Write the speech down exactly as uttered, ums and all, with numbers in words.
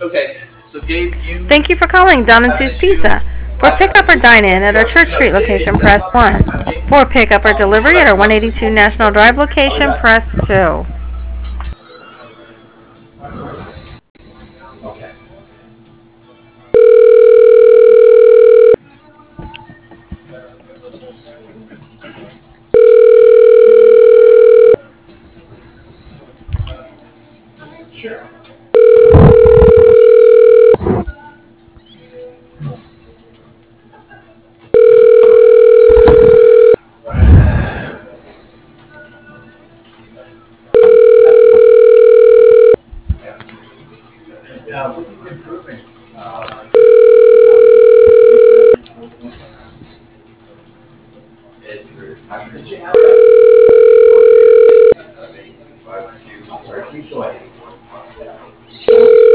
Okay, so Gabe, you Thank you for calling Don and have an Sue's issue. Pizza. For I have pickup an or issue. dine-in at our No, Church no, Street it, location, it's that's press not the one. issue. I'm taking. For pickup or Um, so delivery at that's our not the issue. one eighty-two We'll National we'll Drive I'll be location, back. press two. Okay. Sure. Yeah, this is improving. Uh, Did you have that? Sorry, please go ahead.